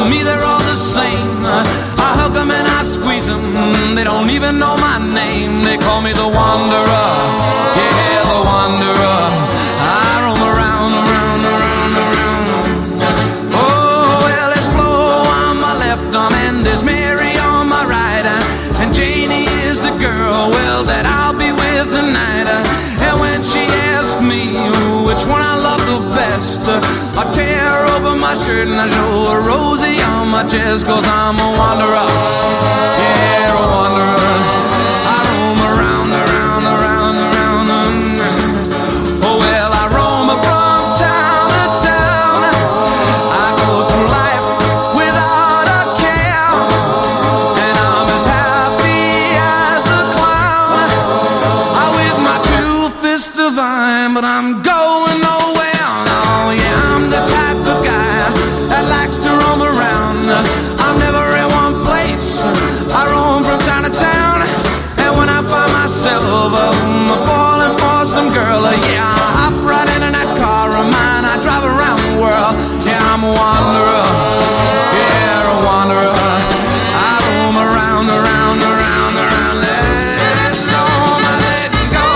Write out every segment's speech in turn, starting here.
me they're all the same. I hug them and I squeeze them, they don't even know my name. They call me the wanderer, yeah, the wanderer. I roam around, around, around, around. Oh, well, there's Flo on my left arm and there's Mary on my right, and Janie is the girl, well, that I'll be with tonight. And when she asks me which one I love the best, I tear open my shirt and I show her Rosie on my chest. 'Cause I'm a wanderer, yeah, a wanderer. I roam around, around, around, around. Oh, well, I roam from town to town. I go through life without a care, and I'm as happy as a clown. I with my two fists divine, but I'm going nowhere. Oh, yeah, I'm the type of guy that likes to roam around. I'm never in one place, I roam from town to town. And when I find myself falling for some girl, yeah, I hop right into that car of mine. I drive around the world, yeah, I'm a wanderer, yeah, a wanderer. I roam around, around, around, around. Let go, my let go.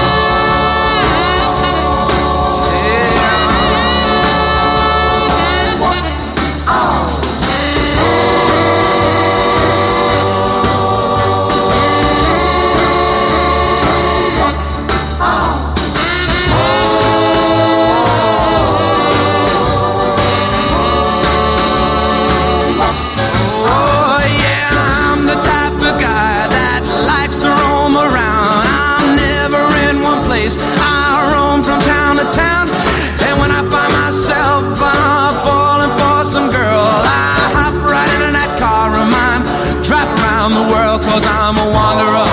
Oh, yeah, I'm the type of guy that likes to roam around. I'm never in one place, I roam from town to town. And when I find myself falling for some girl, I hop right into that car of mine, drive around the world. 'Cause I'm a wanderer,